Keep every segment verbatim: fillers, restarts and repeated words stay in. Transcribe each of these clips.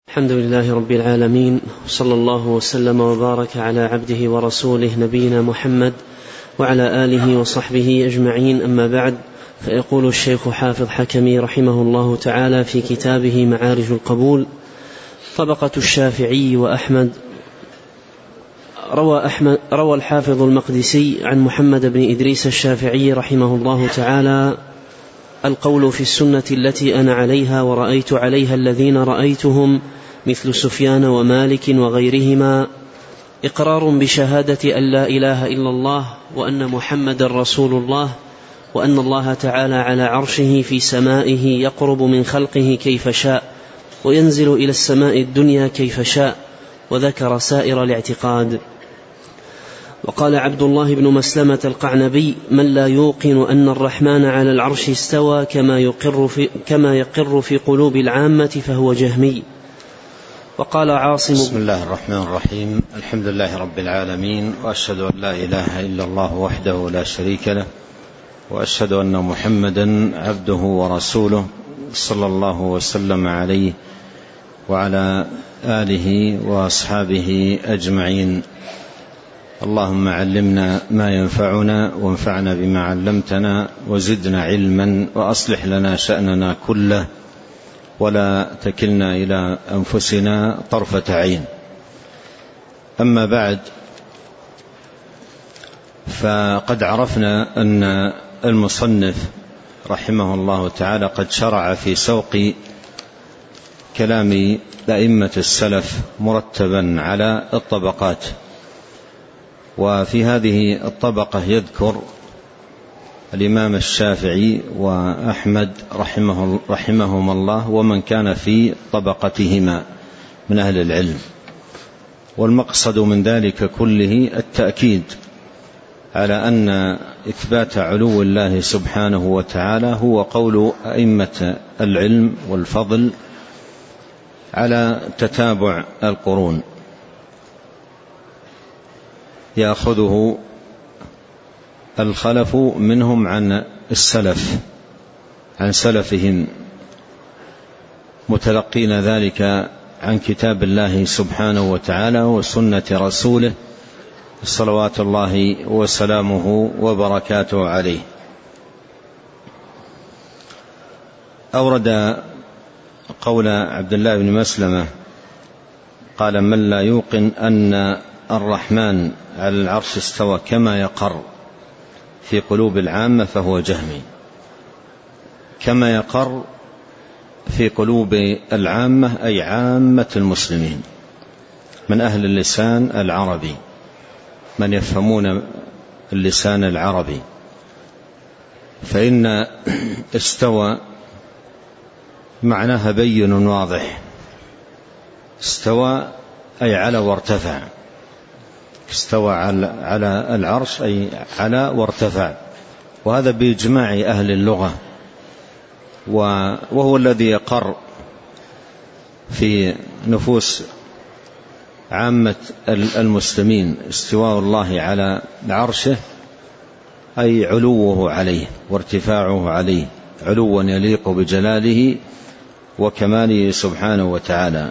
الحمد لله رب العالمين، صلى الله وسلم وبارك على عبده ورسوله نبينا محمد وعلى آله وصحبه أجمعين، أما بعد. فيقول الشيخ حافظ حكمي رحمه الله تعالى في كتابه معارج القبول: طبقة الشافعي وأحمد. روى, أحمد روى الحافظ المقدسي عن محمد بن إدريس الشافعي رحمه الله تعالى: القول في السنة التي أنا عليها ورأيت عليها الذين رأيتهم مثل سفيان ومالك وغيرهما إقرار بشهادة أن لا إله إلا الله وأن محمد رسول الله، وأن الله تعالى على عرشه في سمائه يقرب من خلقه كيف شاء وينزل إلى السماء الدنيا كيف شاء، وذكر سائر الاعتقاد. وقال عبد الله بن مسلمة القعنبي: من لا يوقن أن الرحمن على العرش استوى كما يقر في, كما يقر في قلوب العامة فهو جهمي. وقال عاصم: بسم الله الرحمن الرحيم، الحمد لله رب العالمين، وأشهد أن لا إله إلا الله وحده لا شريك له، وأشهد أن محمدا عبده ورسوله، صلى الله وسلم عليه وعلى آله وأصحابه أجمعين. اللهم علمنا ما ينفعنا وانفعنا بما علمتنا وزدنا علما، وأصلح لنا شأننا كله ولا تكلنا إلى أنفسنا طرفة عين. أما بعد، فقد عرفنا أن المصنف رحمه الله تعالى قد شرع في سوق كلام أئمة السلف مرتبا على الطبقات، وفي هذه الطبقة يذكر الإمام الشافعي وأحمد رحمه رحمهم الله ومن كان في طبقتهما من أهل العلم. والمقصد من ذلك كله التأكيد على أن إثبات علو الله سبحانه وتعالى هو قول أئمة العلم والفضل على تتابع القرون، يأخذه الخلف منهم عن السلف عن سلفهم، متلقين ذلك عن كتاب الله سبحانه وتعالى وسنة رسوله صلوات الله وسلامه وبركاته عليه. أورد قول عبد الله بن مسلمة قال: من لا يوقن أن الرحمن على العرش استوى كما يقر في قلوب العامة فهو جهمي. كما يقر في قلوب العامة أي عامة المسلمين من أهل اللسان العربي، من يفهمون اللسان العربي، فإن استوى معناها بين واضح. استوى أي على وارتفع، استوى على العرش أي على وارتفع، وهذا بإجماع أهل اللغة، وهو الذي يقر في نفوس عامة المسلمين استواء الله على عرشه أي علوه عليه وارتفاعه عليه، علوا يليق بجلاله وكماله سبحانه وتعالى.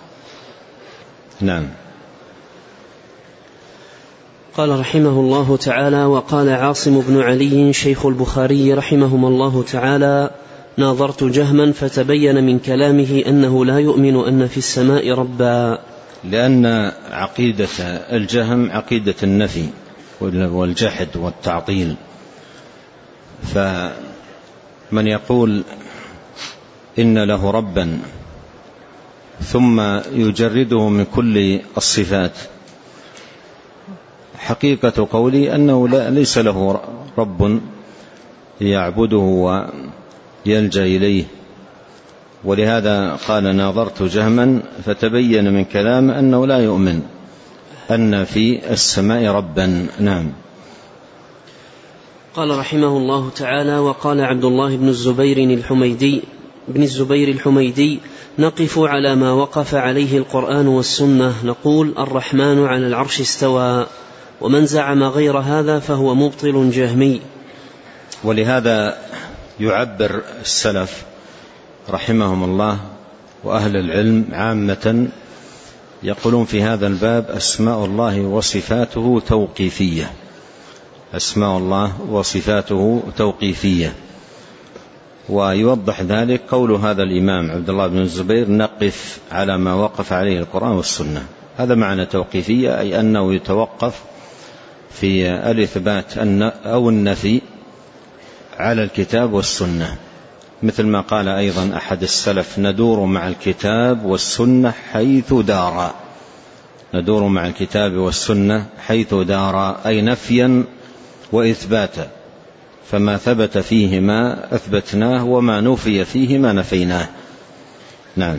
نعم. قال رحمه الله تعالى: وقال عاصم بن علي شيخ البخاري رحمهما الله تعالى: ناظرت جهما فتبين من كلامه أنه لا يؤمن أن في السماء ربا. لأن عقيدة الجهم عقيدة النفي والجحد والتعطيل، فمن يقول إن له ربا ثم يجرده من كل الصفات، حقيقة قولي أنه ليس له رب يعبده ويلجأ إليه. ولهذا قال: ناظرت جهما فتبين من كلام أنه لا يؤمن أن في السماء ربا. نعم. قال رحمه الله تعالى: وقال عبد الله بن الزبير الحميدي بن الزبير الحميدي: نقف على ما وقف عليه القرآن والسنة، نقول الرحمن على العرش استوى، ومن زعم غير هذا فهو مبطل جهمي. ولهذا يعبر السلف رحمهم الله وأهل العلم عامة يقولون في هذا الباب أسماء الله وصفاته توقيفية، أسماء الله وصفاته توقيفية. ويوضح ذلك قول هذا الإمام عبد الله بن الزبير: نقف على ما وقف عليه القرآن والسنة. هذا معنى توقيفية، أي أنه يتوقف في الإثبات أو النفي على الكتاب والسنة، مثل ما قال أيضا أحد السلف: ندور مع الكتاب والسنة حيث دارا. ندور مع الكتاب والسنة حيث دارا، أي نفيا وإثباتا، فما ثبت فيهما أثبتناه وما نفي فيهما نفيناه. نعم.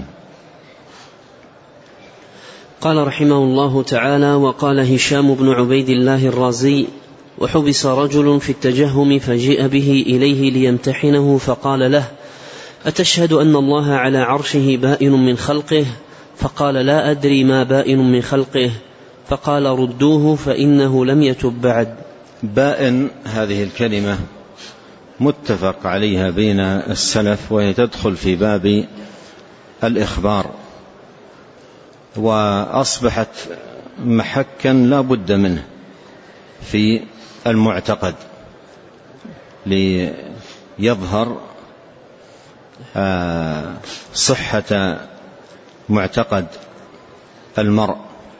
قال رحمه الله تعالى: وقال هشام بن عبيد الله الرازي: وحبس رجل في التجهم فجيء به إليه ليمتحنه فقال له: أتشهد أن الله على عرشه بائن من خلقه؟ فقال: لا أدري ما بائن من خلقه. فقال: ردوه فإنه لم يتب بعد. بائن هذه الكلمة متفق عليها بين السلف، وهي تدخل في باب الإخبار، وأصبحت محكا لا بد منه في المعتقد ليظهر صحة معتقد المرء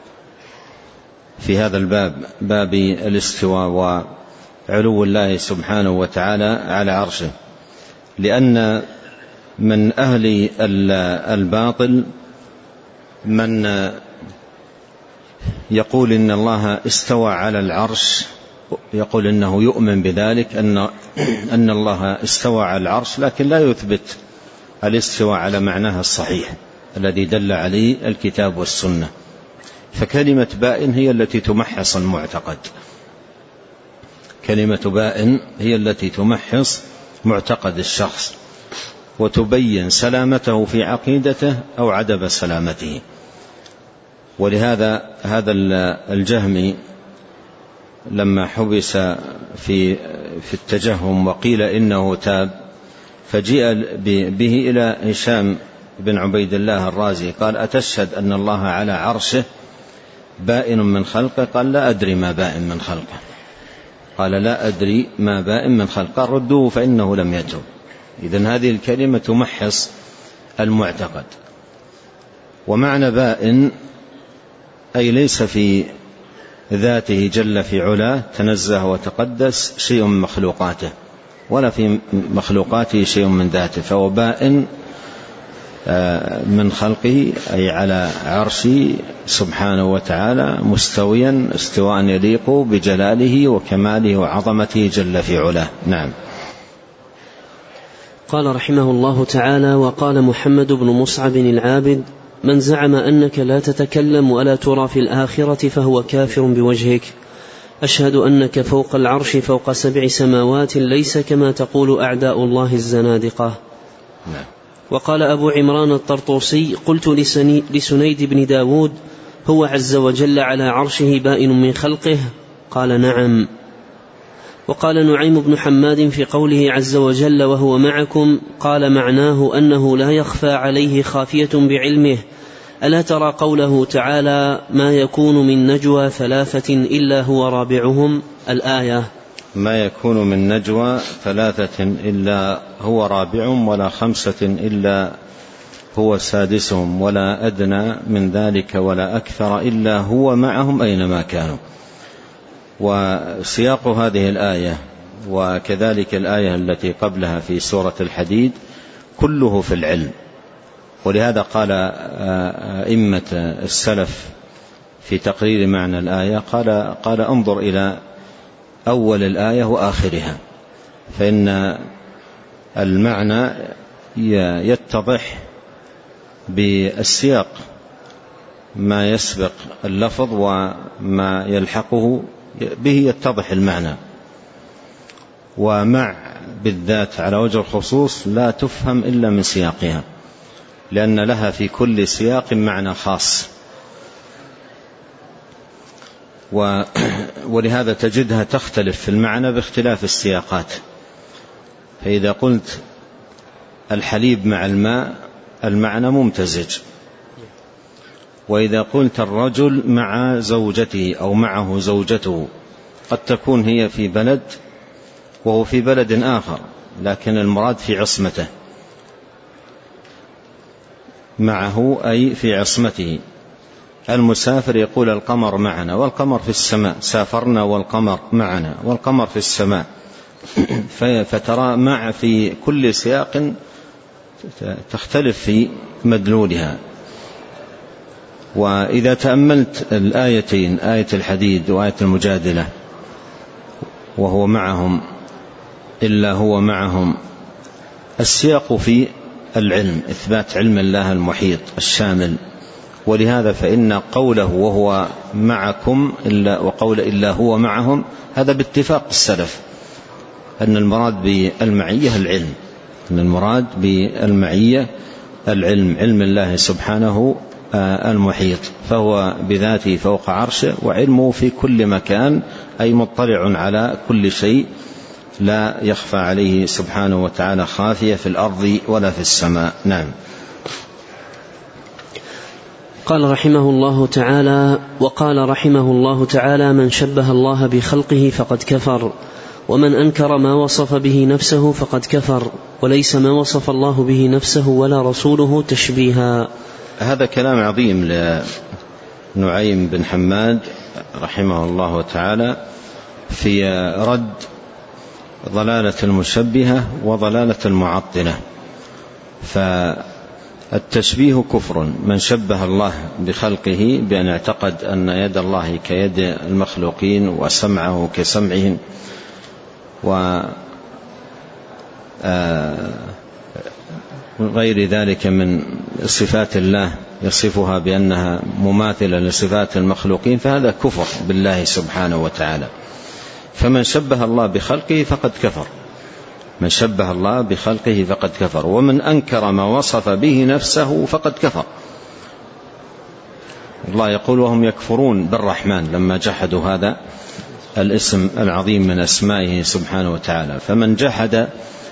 في هذا الباب، باب الاستواء وعلو الله سبحانه وتعالى على عرشه. لأن من أهل الباطل من يقول إن الله استوى على العرش، يقول إنه يؤمن بذلك، أن أن الله استوى على العرش، لكن لا يثبت الاستواء على معناها الصحيح الذي دل عليه الكتاب والسنة. فكلمة بائن هي التي تمحص المعتقد، كلمة بائن هي التي تمحص معتقد الشخص وتبين سلامته في عقيدته أو عدم سلامته. ولهذا هذا الجهمي لما حبس في في التجهم وقيل إنه تاب، فجيء به إلى هشام بن عبيد الله الرازي قال: أتشهد أن الله على عرشه بائن من خلقه؟ قال: لا أدري ما بائن من خلقه. قال: لا أدري ما بائن من خلقه. قال: ردوه فإنه لم يتب. إذن هذه الكلمة تمحص المعتقد. ومعنى بائن أي ليس في ذاته جل في علاه تنزه وتقدس شيء من مخلوقاته، ولا في مخلوقاته شيء من ذاته، فهو بائن من خلقه، أي على عرشه سبحانه وتعالى مستويا استواء يليق بجلاله وكماله وعظمته جل في علاه. نعم. قال رحمه الله تعالى: وقال محمد بن مصعب العابد: من زعم أنك لا تتكلم ولا ترى في الآخرة فهو كافر بوجهك. أشهد أنك فوق العرش فوق سبع سماوات، ليس كما تقول أعداء الله الزنادقة. نعم. وقال أبو عمران الطرطوسي: قلت لسنيد بن داود: هو عز وجل على عرشه بائن من خلقه؟ قال: نعم. وقال نعيم بن حماد في قوله عز وجل: وهو معكم، قال: معناه أنه لا يخفى عليه خافية بعلمه. ألا ترى قوله تعالى: ما يكون من نجوى ثلاثة إلا هو رابعهم؟ الآية. ما يكون من نجوى ثلاثة إلا هو رابعهم، ولا خمسة إلا هو سادسهم، ولا أدنى من ذلك ولا أكثر إلا هو معهم أينما كانوا. وسياق هذه الآية وكذلك الآية التي قبلها في سورة الحديد كله في العلم. ولهذا قال أئمة السلف في تقرير معنى الآية، قال, قال انظر إلى أول الآية وآخرها، فإن المعنى يتضح بالسياق، ما يسبق اللفظ وما يلحقه به يتضح المعنى. ومع بالذات على وجه الخصوص لا تفهم إلا من سياقها، لأن لها في كل سياق معنى خاص، ولهذا تجدها تختلف في المعنى باختلاف السياقات. فإذا قلت الحليب مع الماء، المعنى ممتزج. وإذا قلت الرجل مع زوجته أو معه زوجته قد تكون هي في بلد وهو في بلد آخر، لكن المراد في عصمته، معه أي في عصمته. المسافر يقول القمر معنا، والقمر في السماء، سافرنا والقمر معنا، والقمر في السماء. فترى مع في كل سياق تختلف في مدلولها. وإذا تأملت الآيتين، آية الحديد وآية المجادلة، وهو معهم إلا هو معهم، السياق في العلم، إثبات علم الله المحيط الشامل. ولهذا فإن قوله وهو معكم إلا وقول إلا هو معهم هذا باتفاق السلف أن المراد بالمعية العلم، أن المراد بالمعية العلم، علم الله سبحانه المحيط، فهو بذاته فوق عرشه وعلمه في كل مكان، أي مطلع على كل شيء، لا يخفى عليه سبحانه وتعالى خافية في الأرض ولا في السماء. نعم. قال رحمه الله تعالى: وقال رحمه الله تعالى: من شبه الله بخلقه فقد كفر، ومن أنكر ما وصف به نفسه فقد كفر، وليس ما وصف الله به نفسه ولا رسوله تشبيها. هذا كلام عظيم لنعيم بن حماد رحمه الله تعالى في رد ضلالة المشبهة وضلالة المعطلة. فالتشبيه كفر، من شبه الله بخلقه بأن اعتقد أن يد الله كيد المخلوقين وسمعه كسمعهم و غير ذلك من صفات الله يصفها بأنها مماثلة لصفات المخلوقين، فهذا كفر بالله سبحانه وتعالى. فمن شبه الله بخلقه فقد كفر، من شبه الله بخلقه فقد كفر، ومن أنكر ما وصف به نفسه فقد كفر. الله يقول: وهم يكفرون بالرحمن، لما جحدوا هذا الاسم العظيم من أسمائه سبحانه وتعالى. فمن جحد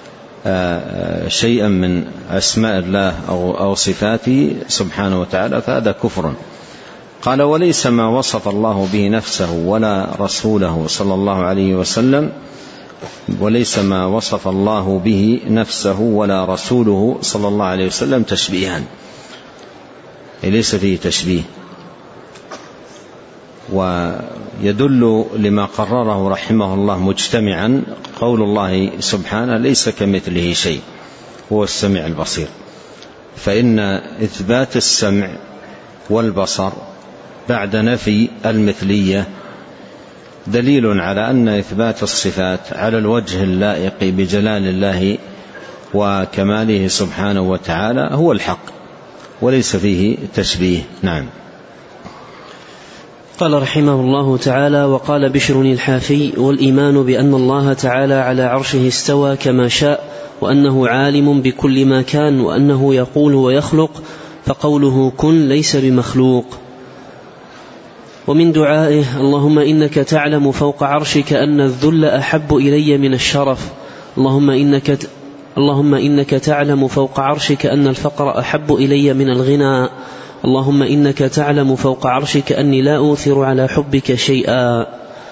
شيئا من أسماء الله أو صفاته سبحانه وتعالى فهذا كفر. قال: وليس ما وصف الله به نفسه ولا رسوله صلى الله عليه وسلم، وليس ما وصف الله به نفسه ولا رسوله صلى الله عليه وسلم تشبيها، ليس فيه تشبيه. ويدل لما قرره رحمه الله مجتمعا قول الله سبحانه: ليس كمثله شيء هو السميع البصير. فإن إثبات السمع والبصر بعد نفي المثلية دليل على أن إثبات الصفات على الوجه اللائق بجلال الله وكماله سبحانه وتعالى هو الحق، وليس فيه تشبيه. نعم. قال رحمه الله تعالى: وقال بشر الحافي: والإيمان بأن الله تعالى على عرشه استوى كما شاء، وأنه عالم بكل ما كان، وأنه يقول ويخلق، فقوله كن ليس بمخلوق. ومن دعائه: اللهم إنك تعلم فوق عرشك أن الذل أحب إلي من الشرف، اللهم إنك, ت... اللهم إنك تعلم فوق عرشك أن الفقر أحب إلي من الغنى، اللهم إنك تعلم فوق عرشك أني لا أوثر على حبك شيئا.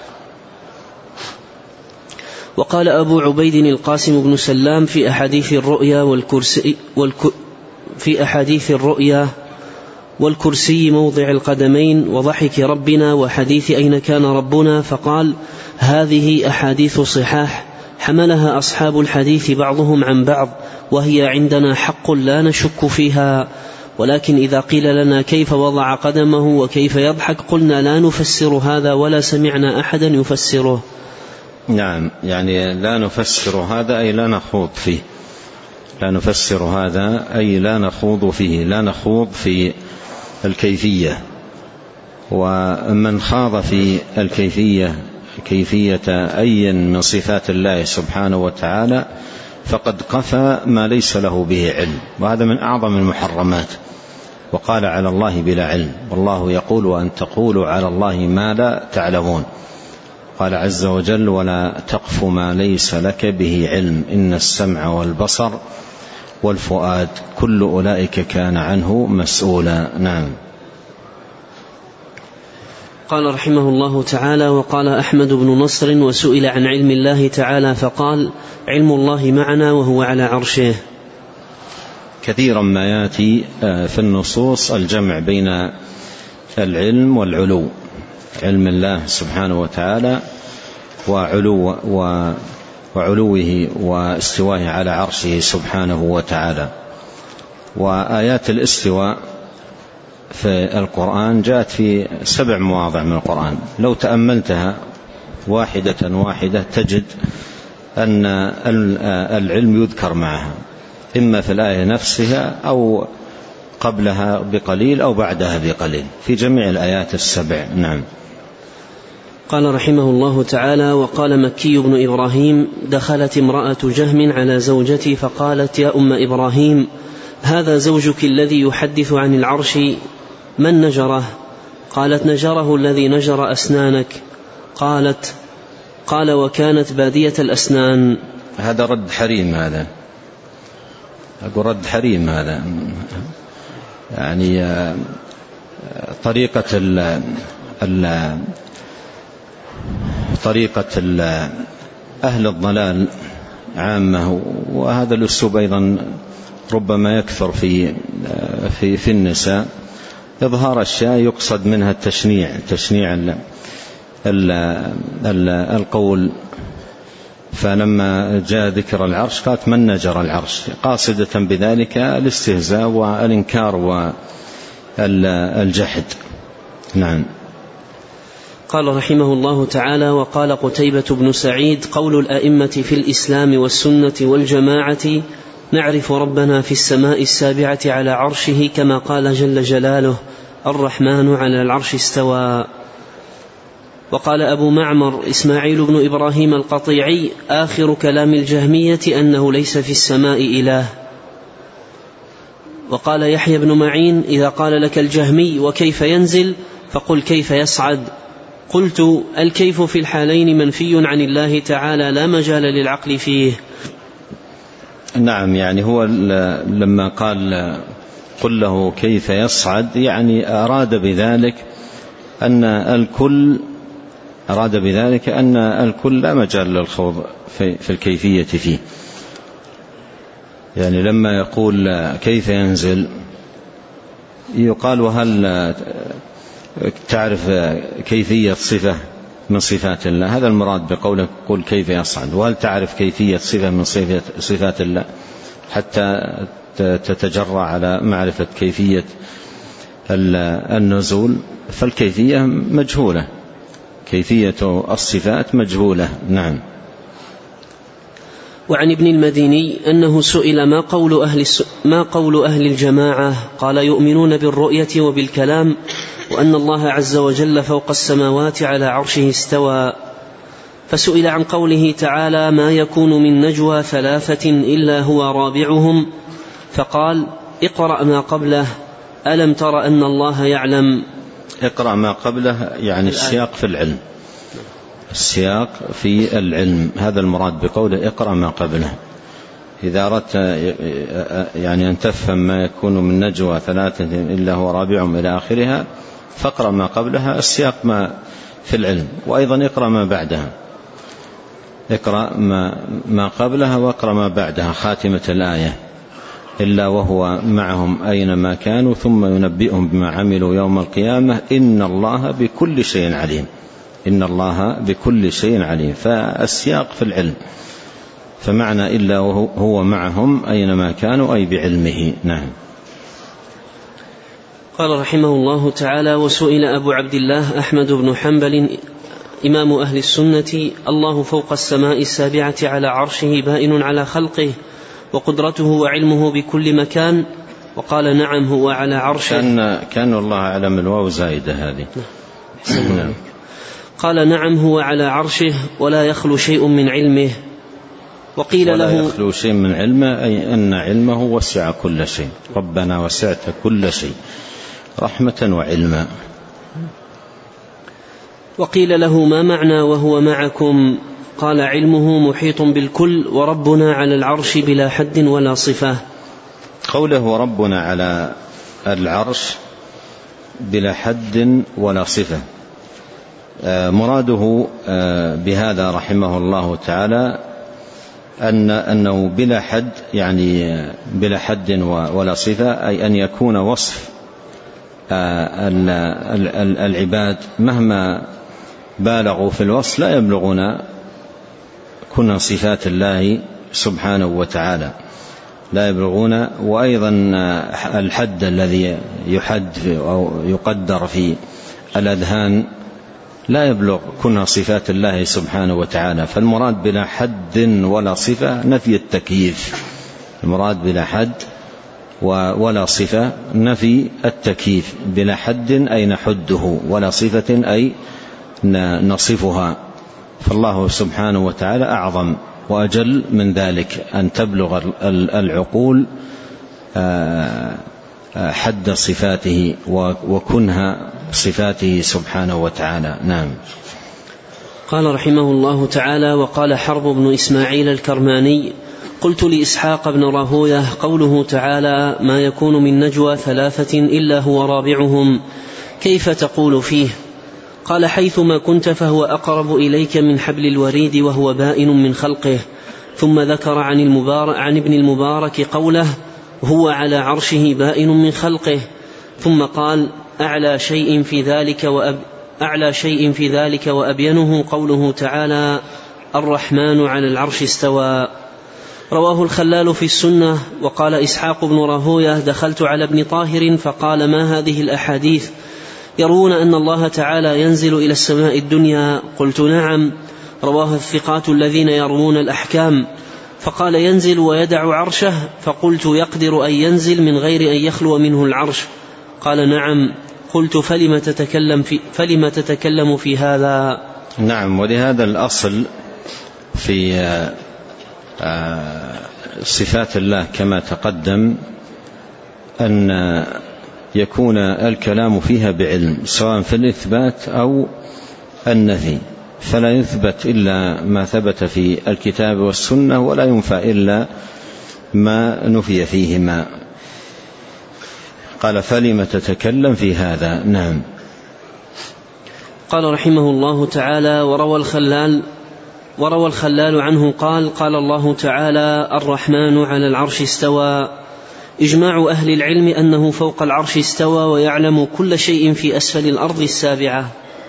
وقال أبو عبيد القاسم بن سلام في أحاديث الرؤيا والكرسي, والك... في أحاديث الرؤيا والكرسي موضع القدمين وضحك ربنا وحديث أين كان ربنا، فقال: هذه أحاديث صحاح حملها أصحاب الحديث بعضهم عن بعض، وهي عندنا حق لا نشك فيها، ولكن إذا قيل لنا كيف وضع قدمه وكيف يضحك قلنا لا نفسر هذا ولا سمعنا أحدا يفسره. نعم، يعني لا نفسر هذا أي لا نخوض فيه، لا نفسر هذا أي لا نخوض فيه، لا نخوض في الكيفية. ومن خاض في الكيفية كيفية أي من صفات الله سبحانه وتعالى فقد قفى ما ليس له به علم، وهذا من أعظم المحرمات. وقال على الله بلا علم، والله يقول: وأن تقولوا على الله ما لا تعلمون. قال عز وجل: ولا تقف ما ليس لك به علم، إن السمع والبصر والفؤاد، كل أولئك كان عنه مسؤولا. نعم. قال رحمه الله تعالى: وقال أحمد بن نصر: وسئل عن علم الله تعالى فقال: علم الله معنا وهو على عرشه. كثيرا ما يأتي في النصوص الجمع بين العلم والعلو، علم الله سبحانه وتعالى وعلو وعلوه واستوائه على عرشه سبحانه وتعالى. وآيات الاستواء في القرآن جاءت في سبع مواضع من القرآن، لو تأملتها واحدة واحدة تجد أن العلم يذكر معها، إما في الآية نفسها أو قبلها بقليل أو بعدها بقليل، في جميع الآيات السبع. نعم. قال رحمه الله تعالى: وقال مكي بن إبراهيم: دخلت امرأة جهم على زوجتي فقالت: يا أم إبراهيم، هذا زوجك الذي يحدث عن العرش، من نجره؟ قالت: نجره الذي نجر أسنانك. قالت قال: وكانت بادية الأسنان. هذا رد حريم، هذا أقول رد حريم، هذا يعني طريقة ال ال طريقة ال أهل الضلال عامة، وهذا الأسلوب أيضا ربما يكثر في في في النساء، إظهار أشياء يقصد منها التشنيع، تشنيع ال ال ال القول. فلما جاء ذكر العرش قالت: من نجر العرش، قاصدة بذلك الاستهزاء والإنكار والجحد. نعم. قال رحمه الله تعالى: وقال قتيبة بن سعيد: قول الأئمة في الإسلام والسنة والجماعة: نعرف ربنا في السماء السابعة على عرشه، كما قال جل جلاله: الرحمن على العرش استوى. وقال أبو معمر إسماعيل بن إبراهيم القطيعي: آخر كلام الجهمية أنه ليس في السماء إله. وقال يحيى بن معين: إذا قال لك الجهمي وكيف ينزل فقل كيف يصعد. قلت: الكيف في الحالين منفي عن الله تعالى، لا مجال للعقل فيه. نعم، يعني هو لما قال قل له كيف يصعد، يعني أراد بذلك أن الكل أراد بذلك أن الكل لا مجال للخوض في, في الكيفية فيه. يعني لما يقول كيف ينزل يقال: وهل تعرف كيفية صفة من صفات الله؟ هذا المراد بقولك قل كيف يصعد. وهل تعرف كيفية صفة من صفات الله حتى تتجرع على معرفة كيفية النزول؟ فالكيفية مجهولة، كيفية الصفات مجهولة. نعم. وعن ابن المديني أنه سئل: ما قول أهل, ما قول أهل الجماعة؟ قال: يؤمنون بالرؤية وبالكلام، وأن الله عز وجل فوق السماوات على عرشه استوى. فسئل عن قوله تعالى: ما يكون من نجوى ثلاثة إلا هو رابعهم، فقال: اقرأ ما قبله، ألم تر أن الله يعلم. اقرأ ما قبله يعني السياق في العلم، السياق في العلم، هذا المراد بقوله اقرأ ما قبله. إذا أردت يعني أن تفهم ما يكون من نجوى ثلاثة إلا هو رابعهم إلى آخرها، فاقرأ ما قبلها، السياق ما في العلم. وأيضا اقرأ ما بعدها، اقرأ ما, ما قبلها واقرأ ما بعدها، خاتمة الآية: إلا وهو معهم أينما كانوا ثم ينبئهم بما عملوا يوم القيامة إن الله بكل شيء عليم. إن الله بكل شيء عليم. فالسياق في العلم، فمعنى إلا وهو معهم أينما كانوا أي بعلمه. نعم. قال رحمه الله تعالى: وسئل أبو عبد الله أحمد بن حنبل إمام أهل السنة: الله فوق السماء السابعة على عرشه بائن على خلقه، وقدرته وعلمه بكل مكان؟ وقال: نعم، هو على عرشه. كان, كان الله أعلم الواو زائدة هذه. نعم. قال: نعم، هو على عرشه ولا يخلو شيء من علمه. وقيل ولا له: يخلو شيء من علمه أي أن علمه وسع كل شيء. ربنا وسعت كل شيء رحمة وعلما. وقيل له: ما معنى وهو معكم؟ قال: علمه محيط بالكل، وربنا على العرش بلا حد ولا صفة. قوله ربنا على العرش بلا حد ولا صفة، مراده بهذا رحمه الله تعالى أن أنه بلا حد، يعني بلا حد ولا صفة، أي أن يكون وصف العباد مهما بالغوا في الوصف لا يبلغون كن صفات الله سبحانه وتعالى، لا يبلغون. وأيضا الحد الذي يحد أو يقدر في الأذهان لا يبلغ كن صفات الله سبحانه وتعالى. فالمراد بلا حد ولا صفة نفي التكييف، المراد بلا حد ولا صفة نفي التكييف. بلا حد أي نحده، ولا صفة أي نصفها. فالله سبحانه وتعالى أعظم وأجل من ذلك أن تبلغ العقول حد صفاته وكنها صفاته سبحانه وتعالى. نعم. قال رحمه الله تعالى: وقال حرب بن إسماعيل الكرماني: قلت لإسحاق بن راهويه: قوله تعالى: ما يكون من نجوى ثلاثة إلا هو رابعهم، كيف تقول فيه؟ قال: حيثما كنت فهو أقرب إليك من حبل الوريد وهو بائن من خلقه. ثم ذكر عن, المبارك عن ابن المبارك قوله: هو على عرشه بائن من خلقه. ثم قال: أعلى شيء في ذلك وأب أعلى شيء في ذلك وأبينه قوله تعالى: الرحمن على العرش استوى. رواه الخلال في السنة. وقال إسحاق بن راهويه: دخلت على ابن طاهر فقال: ما هذه الأحاديث؟ يروون أن الله تعالى ينزل إلى السماء الدنيا. قلت: نعم، رواه الثقات الذين يروون الأحكام. فقال: ينزل ويدع عرشه. فقلت: يقدر أن ينزل من غير أن يخلو منه العرش؟ قال: نعم. قلت: فلم تتكلم في, فلم تتكلم في هذا؟ نعم. ولهذا الأصل في صفات الله كما تقدم أن يكون الكلام فيها بعلم، سواء في الإثبات أو النفي، فلا يثبت إلا ما ثبت في الكتاب والسنة، ولا ينفى إلا ما نفي فيهما. قال: فلم تتكلم في هذا؟ نعم. قال رحمه الله تعالى: وروى الخلال وروى الخلال عنه قال: قال الله تعالى: الرحمن على العرش استوى. إجماع أهل العلم أنه فوق العرش استوى ويعلم كل شيء في أسفل الأرض السابعة.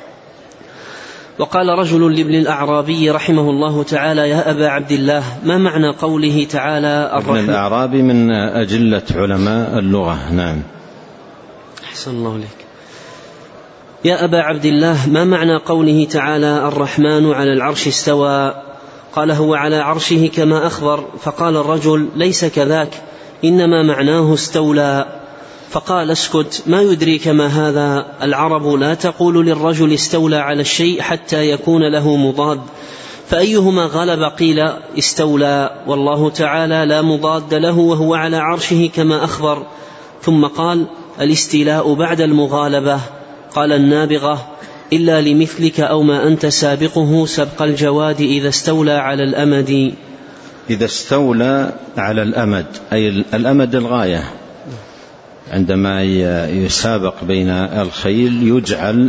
وقال رجل لابن الأعرابي رحمه الله تعالى: يا أبا عبد الله، ما معنى قوله تعالى الرحمن؟ ابن الأعرابي من أجلة علماء اللغة. نعم. أحسن الله لك. يا أبا عبد الله، ما معنى قوله تعالى الرحمن على العرش استوى؟ قال: هو على عرشه كما أخبر. فقال الرجل: ليس كذاك، إنما معناه استولى. فقال: اسكت، ما يدريك ما هذا؟ العرب لا تقول للرجل استولى على الشيء حتى يكون له مضاد، فأيهما غلب قيل استولى، والله تعالى لا مضاد له وهو على عرشه كما أخبر. ثم قال: الاستيلاء بعد المغالبة. قال النابغة: إلا لمثلك أو ما أنت سابقه سبق الجواد إذا استولى على الأمد. إذا استولى على الأمد أي الأمد الغاية، عندما يسابق بين الخيل يجعل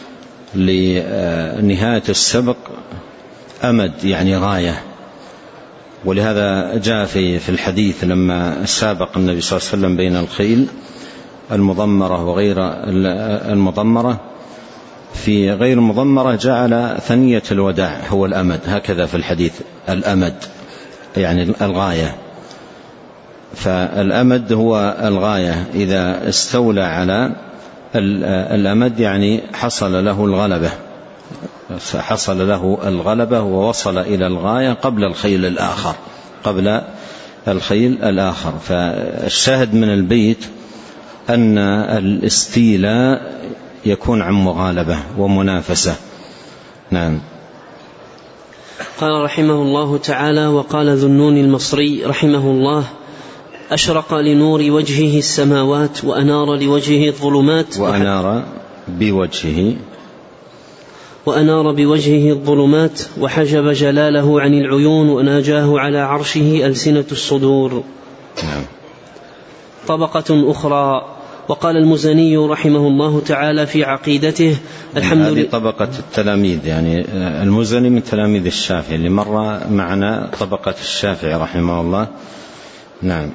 لنهاية السبق أمد، يعني غاية. ولهذا جاء في الحديث لما سابق النبي صلى الله عليه وسلم بين الخيل المضمرة وغير المضمرة، في غير المضمرة جعل ثنية الوداع هو الأمد، هكذا في الحديث الأمد يعني الغاية. فالأمد هو الغاية، إذا استولى على الأمد يعني حصل له الغلبة، حصل له الغلبة ووصل إلى الغاية قبل الخيل الآخر قبل الخيل الآخر. فالشاهد من البيت أن الاستيلاء يكون عن مغالبة ومنافسة. نعم. قال رحمه الله تعالى: وقال ذو النون المصري رحمه الله: أشرق لنور وجهه السماوات وأنار لوجهه الظلمات وأنار بوجهه وأنار بوجهه الظلمات وحجب جلاله عن العيون وناجاه على عرشه ألسنة الصدور. نعم. طبقة أخرى. وقال المزني رحمه الله تعالى في عقيدته الحمد لله. هذه طبقة التلاميذ، يعني المزني من تلاميذ الشافعي اللي مر معنا طبقة الشافعي رحمه الله. نعم.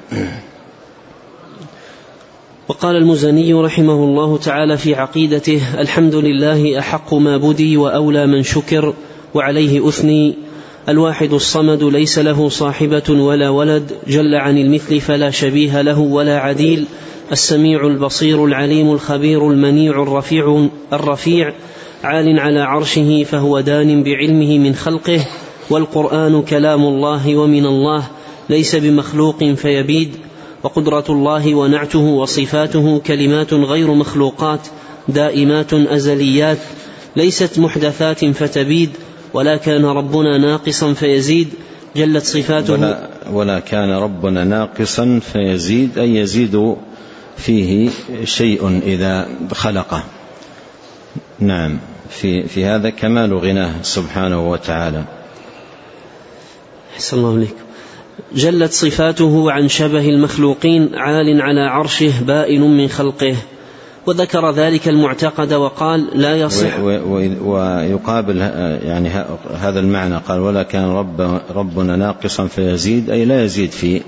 وقال المزني رحمه الله تعالى في عقيدته الحمد لله أحق ما بدي وأولى من شكر وعليه أثني. الواحد الصمد ليس له صاحبة ولا ولد، جل عن المثل فلا شبيه له ولا عديل. السميع البصير العليم الخبير المنيع الرفيع الرفيع عال على عرشه فهو دان بعلمه من خلقه. والقرآن كلام الله ومن الله ليس بمخلوق فيبيد. وقدرة الله ونعته وصفاته كلمات غير مخلوقات دائمات أزليات ليست محدثات فتبيد. ولا كان ربنا ناقصا فيزيد، جلت صفاته. ولا, ولا كان ربنا ناقصا فيزيد، أي يزيد فيه شيء إذا خلقه. نعم، في, في هذا كمال غناه سبحانه وتعالى. أحسن الله عليك. جلت صفاته عن شبه المخلوقين، عال على عرشه بائن من خلقه. وذكر ذلك المعتقد وقال لا يصح. ويقابل يعني هذا المعنى قال ولا كان رب ربنا ناقصا فيزيد، أي لا يزيد في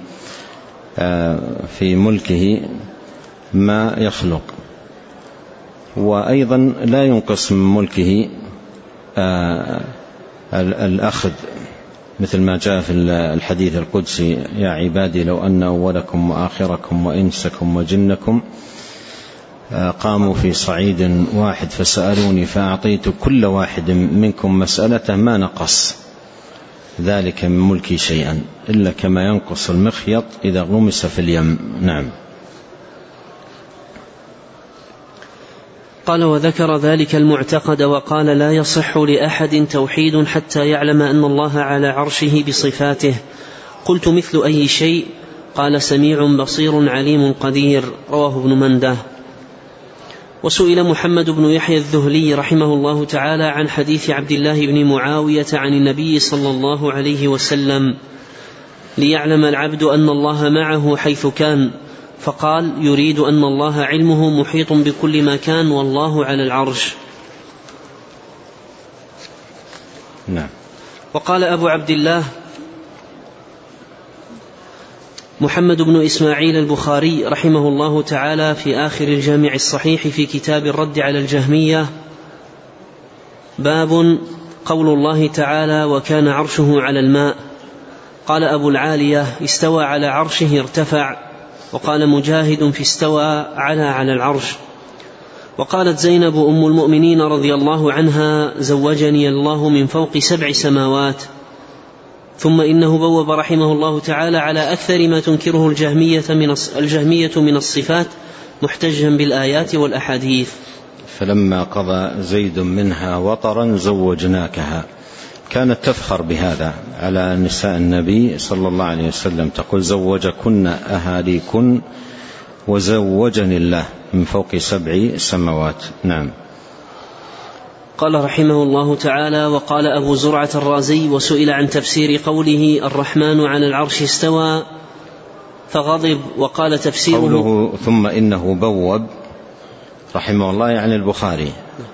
في ملكه ما يخلق، وأيضا لا ينقص من ملكه الأخذ، مثل ما جاء في الحديث القدسي يا عبادي لو أن أولكم وآخركم وإنسكم وجنكم قاموا في صعيد واحد فسألوني فأعطيت كل واحد منكم مسألته ما نقص ذلك من ملكي شيئا إلا كما ينقص المخيط إذا غمس في اليم. نعم. قال وذكر ذلك المعتقد وقال لا يصح لأحد توحيد حتى يعلم أن الله على عرشه بصفاته. قلت مثل أي شيء؟ قال سميع بصير عليم قدير، رواه ابن منده. وسئل محمد بن يحيى الذهلي رحمه الله تعالى عن حديث عبد الله بن معاوية عن النبي صلى الله عليه وسلم ليعلم العبد أن الله معه حيث كان، فقال يريد أن الله علمه محيط بكل ما كان والله على العرش. نعم. وقال أبو عبد الله محمد بن إسماعيل البخاري رحمه الله تعالى في آخر الجامع الصحيح في كتاب الرد على الجهمية باب قول الله تعالى وكان عرشه على الماء. قال أبو العالية استوى على عرشه ارتفع، وقال مجاهد في استوى على على العرش. وقالت زينب أم المؤمنين رضي الله عنها زوجني الله من فوق سبع سماوات. ثم إنه بوب رحمه الله تعالى على أكثر ما تنكره الجهمية من الجهمية من الصفات محتجا بالآيات والأحاديث. فلما قضى زيد منها وطرا زوجناكها، كانت تفخر بهذا على نساء النبي صلى الله عليه وسلم، تقول زوجكن أهاليكن وزوجني الله من فوق سبع سماوات. نعم. قال رحمه الله تعالى وقال أبو زرعة الرازي وسئل عن تفسير قوله الرحمن على العرش استوى فغضب، وقال تفسيره قوله ثم إنه بوب رحمه الله يعني البخاري.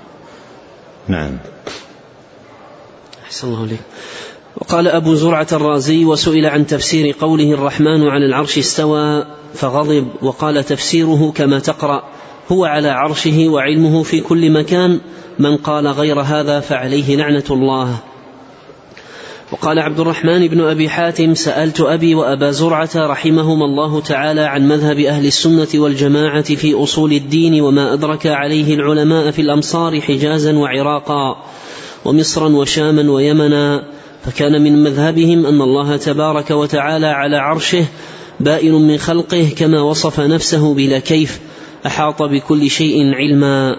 نعم. أحسن الله عليك. وقال أبو زرعة الرازي وسئل عن تفسير قوله الرحمن على العرش استوى فغضب، وقال تفسيره كما تقرأ هو على عرشه وعلمه في كل مكان، من قال غير هذا فعليه لعنة الله. وقال عبد الرحمن بن أبي حاتم سألت أبي وأبا زرعة رحمهما الله تعالى عن مذهب أهل السنة والجماعة في أصول الدين وما أدرك عليه العلماء في الأمصار حجازا وعراقا ومصرا وشاما ويمنا، فكان من مذهبهم أن الله تبارك وتعالى على عرشه بائن من خلقه كما وصف نفسه بلا كيف، أحاط بكل شيء علما.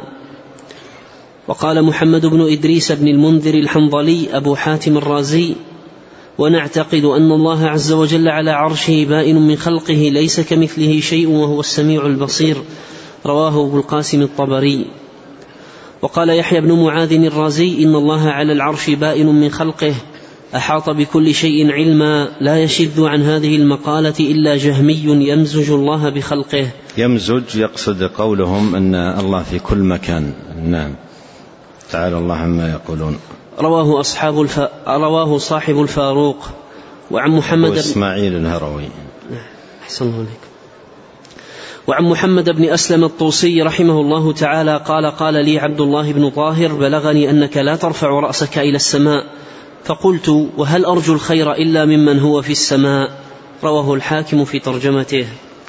وقال محمد بن إدريس بن المنذر الحنظلي أبو حاتم الرازي ونعتقد أن الله عز وجل على عرشه بائن من خلقه ليس كمثله شيء وهو السميع البصير، رواه أبو القاسم الطبري. وقال يحيى بن معاذ الرازي إن الله على العرش بائن من خلقه، أحاط بكل شيء علما لا يشذ عن هذه المقالة إلا جهمي يمزج الله بخلقه. يمزج يقصد قولهم أن الله في كل مكان. نعم. تعالى الله عما يقولون. رواه أصحاب الف... رواه صاحب الفاروق وعن محمد بن إسماعيل الهروي. أحسن الله عليك. وعن محمد بن أسلم الطوسي رحمه الله تعالى قال قال لي عبد الله بن طاهر بلغني أنك لا ترفع رأسك إلى السماء، فقلت وهل أرجو الخير إلا ممن هو في السماء؟ رواه الحاكم في ترجمته.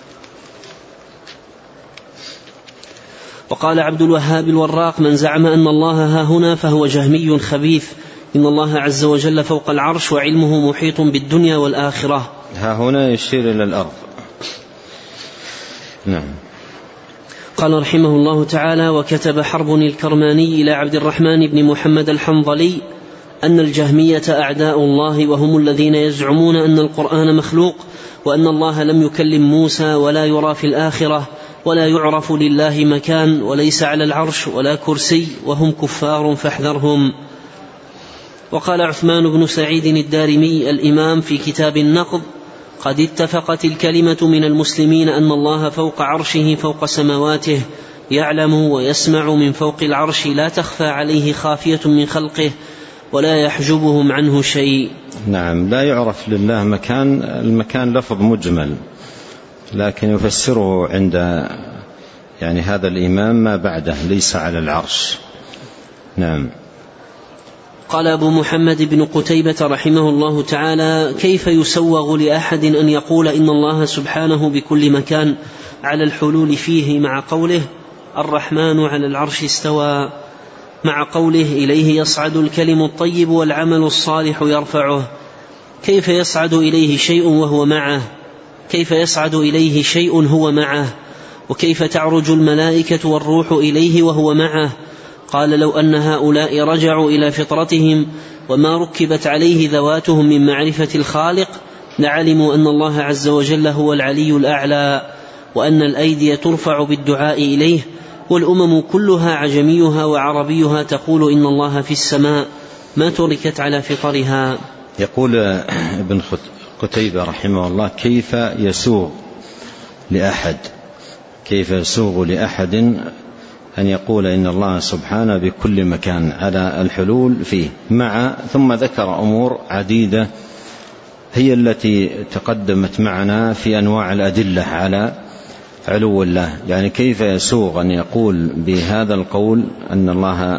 وقال عبد الوهاب الوراق من زعم أن الله ها هنا فهو جهمي خبيث، إن الله عز وجل فوق العرش وعلمه محيط بالدنيا والآخرة. ها هنا يشير إلى الأرض. نعم. قال رحمه الله تعالى وكتب حرب الكرماني إلى عبد الرحمن بن محمد الحنظلي أن الجهمية أعداء الله، وهم الذين يزعمون أن القرآن مخلوق، وأن الله لم يكلم موسى، ولا يرى في الآخرة، ولا يعرف لله مكان، وليس على العرش ولا كرسي، وهم كفار فاحذرهم. وقال عثمان بن سعيد الدارمي الإمام في كتاب النقض قد اتفقت الكلمة من المسلمين أن الله فوق عرشه فوق سماواته، يعلم ويسمع من فوق العرش، لا تخفى عليه خافية من خلقه، ولا يحجبهم عنه شيء. نعم. لا يعرف لله مكان، المكان لفظ مجمل، لكن يفسره عند يعني هذا الإمام ما بعده ليس على العرش. نعم. قال أبو محمد بن قتيبة رحمه الله تعالى كيف يسوغ لأحد أن يقول إن الله سبحانه بكل مكان على الحلول فيه، مع قوله الرحمن على العرش استوى، مع قوله إليه يصعد الكلم الطيب والعمل الصالح يرفعه؟ كيف يصعد إليه شيء وهو معه؟ كيف يصعد إليه شيء هو معه؟ وكيف تعرج الملائكة والروح إليه وهو معه؟ قال لو أن هؤلاء رجعوا إلى فطرتهم وما ركبت عليه ذواتهم من معرفة الخالق لعلموا أن الله عز وجل هو العلي الأعلى، وأن الأيدي ترفع بالدعاء إليه، والأمم كلها عجميها وعربيها تقول إن الله في السماء ما تركت على فطرها. يقول ابن قتيبة رحمه الله كيف يسوغ لأحد كيف يسوغ لأحد أن يقول إن الله سبحانه بكل مكان على الحلول فيه، مع ثم ذكر أمور عديدة هي التي تقدمت معنا في أنواع الأدلة على علو الله. يعني كيف يسوغ أن يقول بهذا القول أن الله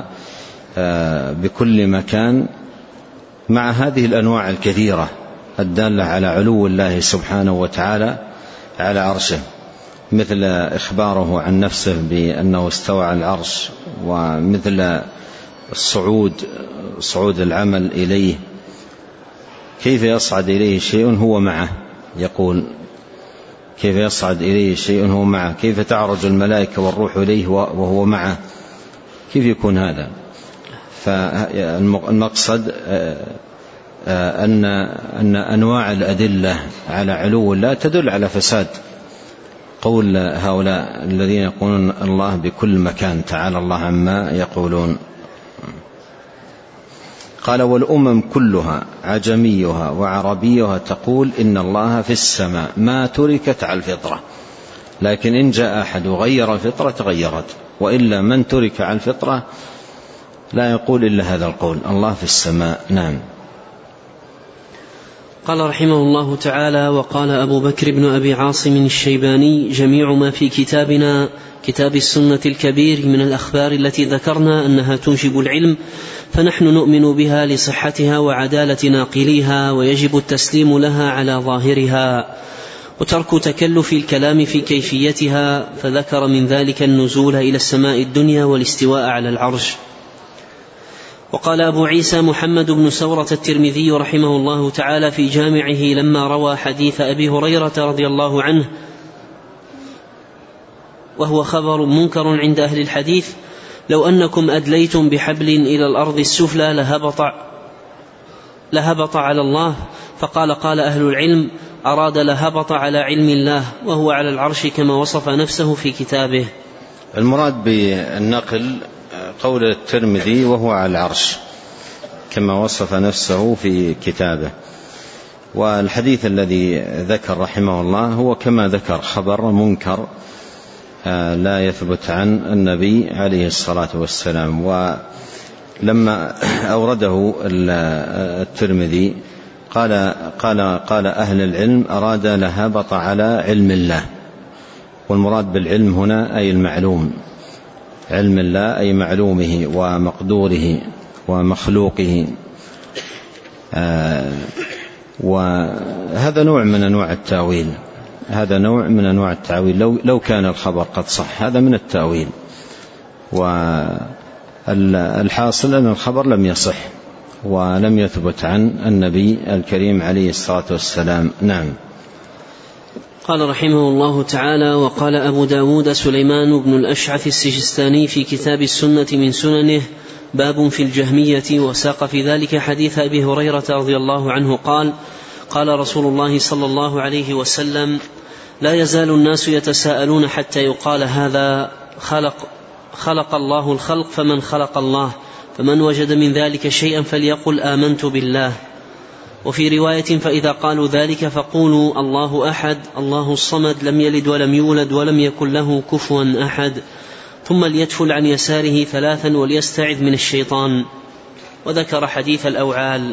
بكل مكان مع هذه الأنواع الكثيرة الدالة على علو الله سبحانه وتعالى على عرشه، مثل إخباره عن نفسه بأنه استوى على العرش، ومثل الصعود صعود العمل إليه. كيف يصعد إليه شيء هو معه؟ يقول كيف يصعد إليه شيء هو معه؟ كيف تعرج الملائكة والروح إليه وهو معه؟ كيف يكون هذا؟ فالمقصد أن أن أنواع الأدلة على علو الله تدل على فساد قول هؤلاء الذين يقولون الله بكل مكان، تعالى الله عما يقولون. قال والأمم كلها عجميها وعربيها تقول إن الله في السماء ما تركت على الفطرة، لكن إن جاء أحد وغير الفطرة تغيرت، وإلا من ترك على الفطرة لا يقول إلا هذا القول الله في السماء. نعم. قال رحمه الله تعالى وقال أبو بكر بن أبي عاصم الشيباني جميع ما في كتابنا كتاب السنة الكبير من الأخبار التي ذكرنا أنها تنشب العلم فنحن نؤمن بها لصحتها وعدالة ناقليها، ويجب التسليم لها على ظاهرها وترك تكلف الكلام في كيفيتها، فذكر من ذلك النزول إلى السماء الدنيا والاستواء على العرش. وقال أبو عيسى محمد بن سورة الترمذي رحمه الله تعالى في جامعه لما روى حديث أبي هريرة رضي الله عنه وهو خبر منكر عند أهل الحديث: لو أنكم أدليتم بحبل إلى الأرض السفلى لهبط, لهبط على الله، فقال قال أهل العلم أراد لهبط على علم الله وهو على العرش كما وصف نفسه في كتابه. المراد بالنقل قول الترمذي وهو على العرش، كما وصف نفسه في كتابه. والحديث الذي ذكر رحمه الله هو كما ذكر خبر منكر لا يثبت عن النبي عليه الصلاة والسلام. ولما أورده الترمذي قال, قال, قال أهل العلم أراد لهبط على علم الله، والمراد بالعلم هنا أي المعلوم، علم الله أي معلومه ومقدوره ومخلوقه. آه وهذا نوع من أنواع التأويل، هذا نوع من أنواع التأويل لو, لو كان الخبر قد صح، هذا من التأويل. والحاصل أن الخبر لم يصح ولم يثبت عن النبي الكريم عليه الصلاة والسلام. نعم. قال رحمه الله تعالى: وقال أبو داود سليمان بن الأشعث السجستاني في كتاب السنة من سننه: باب في الجهمية، وساق في ذلك حديث أبي هريرة رضي الله عنه قال: قال رسول الله صلى الله عليه وسلم: لا يزال الناس يتساءلون حتى يقال هذا خلق, خلق الله الخلق فمن خلق الله، فمن وجد من ذلك شيئا فليقل آمنت بالله. وفي رواية: فإذا قالوا ذلك فقولوا الله أحد الله الصمد لم يلد ولم يولد ولم يكن له كفوا أحد، ثم ليتفل عن يساره ثلاثا وليستعذ من الشيطان. وذكر حديث الأوعال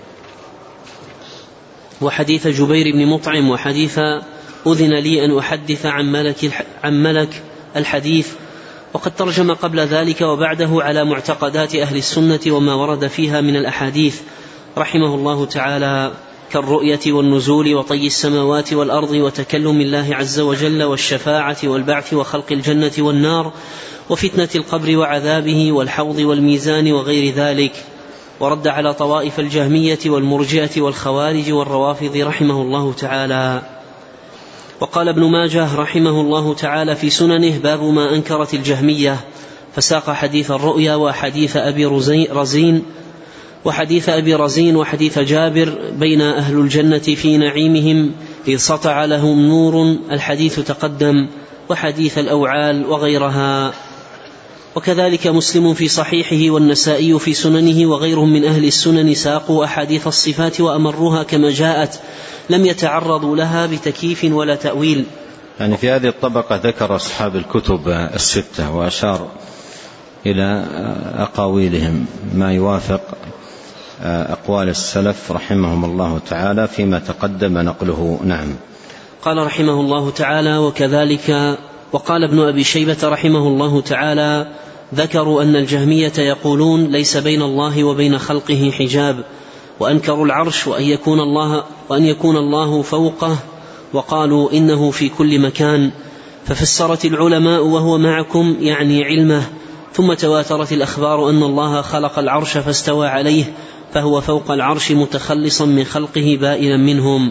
وحديث جبير بن مطعم وحديث أذن لي أن أحدث عن ملك, عن ملك الحديث. وقد ترجم قبل ذلك وبعده على معتقدات أهل السنة وما ورد فيها من الأحاديث رحمه الله تعالى، كالرؤية والنزول وطي السماوات والأرض وتكلم الله عز وجل والشفاعة والبعث وخلق الجنة والنار وفتنة القبر وعذابه والحوض والميزان وغير ذلك. ورد على طوائف الجهمية والمرجئة والخوارج والروافض رحمه الله تعالى. وقال ابن ماجه رحمه الله تعالى في سننه: باب ما أنكرت الجهمية، فساق حديث الرؤيا وحديث أبي رزين وحديث أبي رزين وحديث جابر: بين أهل الجنة في نعيمهم إذ سطع لهم نور، الحديث تقدم، وحديث الأوعال وغيرها. وكذلك مسلم في صحيحه والنسائي في سننه وغيرهم من أهل السنن ساقوا أحاديث الصفات وأمروها كما جاءت، لم يتعرضوا لها بتكييف ولا تأويل. يعني في هذه الطبقة ذكر أصحاب الكتب الستة وأشار إلى أقاويلهم ما يوافق أقوال السلف رحمهم الله تعالى فيما تقدم نقله. نعم. قال رحمه الله تعالى: وكذلك وقال ابن أبي شيبة رحمه الله تعالى: ذكروا أن الجهمية يقولون ليس بين الله وبين خلقه حجاب، وأنكروا العرش وأن يكون الله, وأن يكون الله فوقه، وقالوا إنه في كل مكان، ففسرت العلماء وهو معكم يعني علمه. ثم تواترت الأخبار أن الله خلق العرش فاستوى عليه، فهو فوق العرش متخلصا من خلقه بائنا منهم.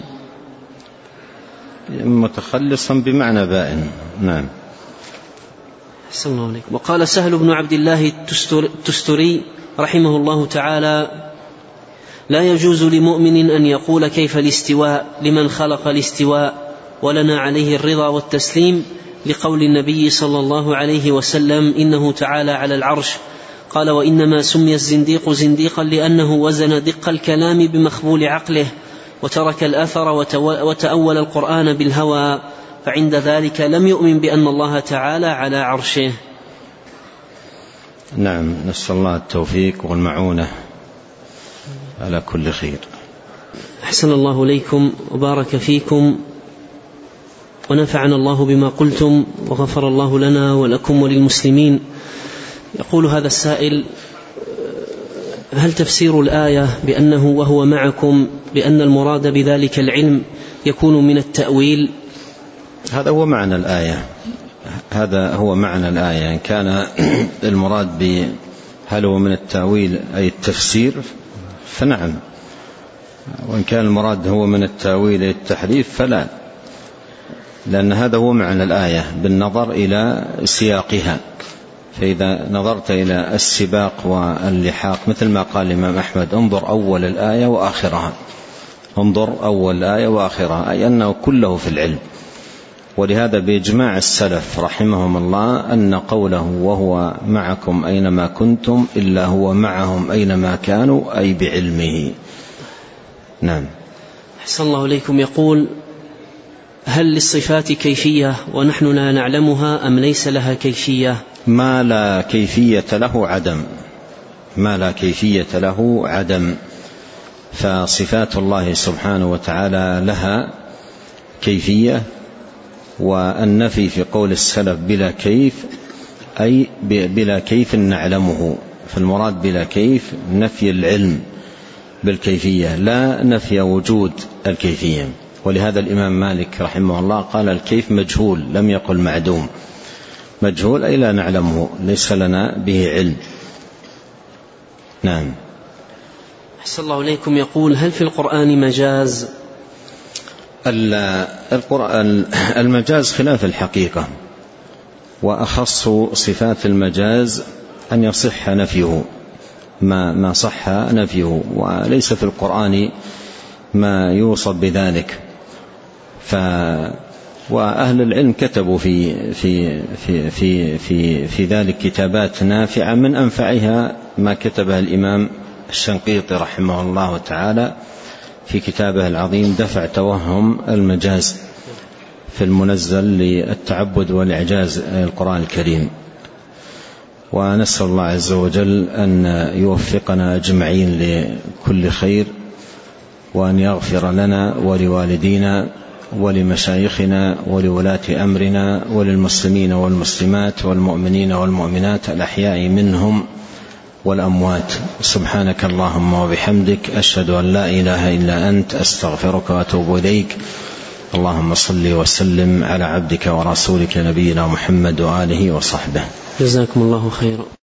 متخلصا بمعنى بائن. نعم. أحسن الله عليك. وقال سهل بن عبد الله التستري رحمه الله تعالى: لا يجوز لمؤمن أن يقول كيف الاستواء لمن خلق الاستواء، ولنا عليه الرضا والتسليم، لقول النبي صلى الله عليه وسلم: إنه تعالى على العرش. قال: وإنما سمي الزنديق زنديقا لأنه وزن دق الكلام بمخبول عقله، وترك الأثر وتأول القرآن بالهوى، فعند ذلك لم يؤمن بأن الله تعالى على عرشه. نعم. نسأل الله التوفيق والمعونة على كل خير. أحسن الله إليكم وبارك فيكم، ونفعنا الله بما قلتم، وغفر الله لنا ولكم وللمسلمين. يقول هذا السائل: هل تفسير الآية بأنه وهو معكم بأن المراد بذلك العلم يكون من التأويل؟ هذا هو معنى الآية، هذا هو معنى الآية. إن كان المراد ب هل هو من التأويل أي التفسير فنعم، وإن كان المراد هو من التأويل أي التحريف فلا، لأن هذا هو معنى الآية بالنظر إلى سياقها. فإذا نظرت إلى السباق واللحاق مثل ما قال الإمام أحمد: انظر أول الآية وآخرها، انظر أول الآية وآخرها، أي أنه كله في العلم. ولهذا بإجماع السلف رحمهم الله أن قوله وهو معكم أينما كنتم إلا هو معهم أينما كانوا أي بعلمه. نعم. أحسن الله إليكم. يقول: هل للصفات كيفية ونحن لا نعلمها أم ليس لها كيفية؟ ما لا كيفية له عدم، ما لا كيفية له عدم. فصفات الله سبحانه وتعالى لها كيفية، والنفي في قول السلف بلا كيف أي بلا كيف نعلمه، فالمراد بلا كيف نفي العلم بالكيفية لا نفي وجود الكيفية. ولهذا الإمام مالك رحمه الله قال الكيف مجهول، لم يقل معدوم. مجهول أي لا نعلمه، ليس لنا به علم. نعم. أحسن الله إليكم. يقول: هل في القرآن مجاز؟ القرآن المجاز خلاف الحقيقة، وأخص صفات المجاز أن يصح نفيه ما, ما صح نفيه، وليس في القرآن ما يوصف بذلك. ف وأهل العلم كتبوا في, في, في, في, في, في ذلك كتابات نافعة، من أنفعها ما كتبها الإمام الشنقيطي رحمه الله تعالى في كتابه العظيم دفع توهم المجاز في المنزل للتعبد والإعجاز القرآن الكريم. ونسأل الله عز وجل أن يوفقنا أجمعين لكل خير، وأن يغفر لنا ولوالدينا ولمشايخنا ولولاة أمرنا وللمسلمين والمسلمات والمؤمنين والمؤمنات الأحياء منهم والأموات. سبحانك اللهم وبحمدك، أشهد أن لا إله إلا أنت، أستغفرك وأتوب إليك. اللهم صل وسلم على عبدك ورسولك نبينا محمد وآله وصحبه. جزاكم الله خيرا.